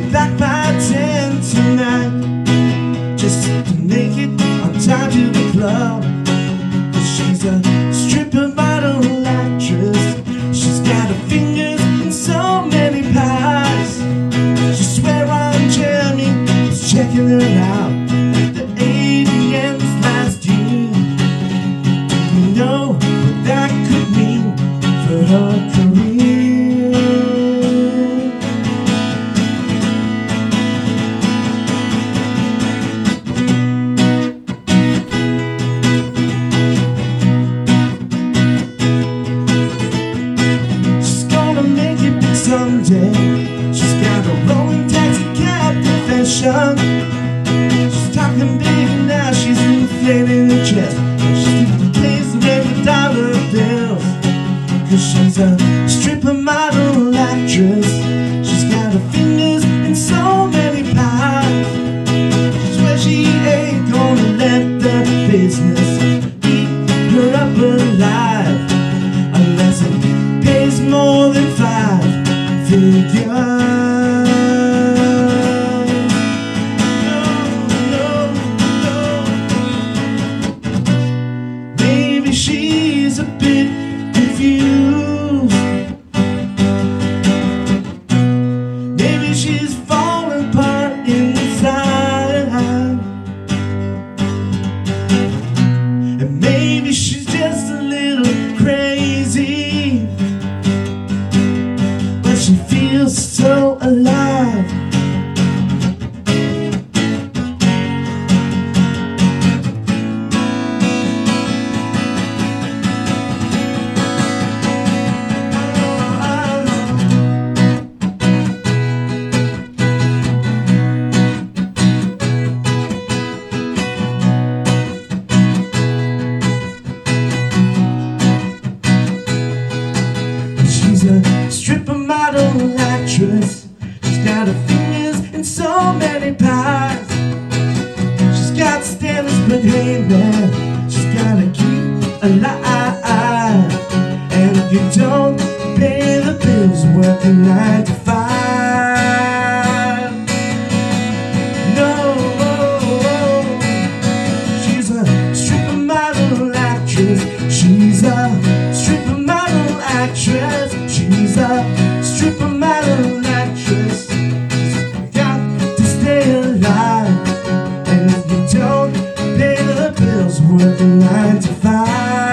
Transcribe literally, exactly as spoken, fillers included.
back by ten tonight, just to make it on time to the club. She's a stripper model actress. She's got her fingers in so many pies. She swear on Jeremy was checking her out at the A T Ms last year. Do you know what that could mean for her career? Someday she's got a rolling taxi cab confession. She's talking big now, she's inflating her chest. She's replacing every dollar bills, cause she's a stripper model actress. She's got her fingers in so many pies. She swears she ain't gonna let the business eat her up alive unless it pays more than five figures. No, no, no. Maybe she's a bit confused. Maybe she's falling apart inside. And maybe she's just a little crazy, she feels so alive. She's a stripper model actress. She's got her fingers in so many pies. She's got standards, but hey man, she's gotta keep alive. And if you don't pay the bills, working nine to five. No, she's a stripper model actress. She's a stripper model actress. She's a stripper model actress. She's got to stay alive. And if you don't pay the bills, working nine to five.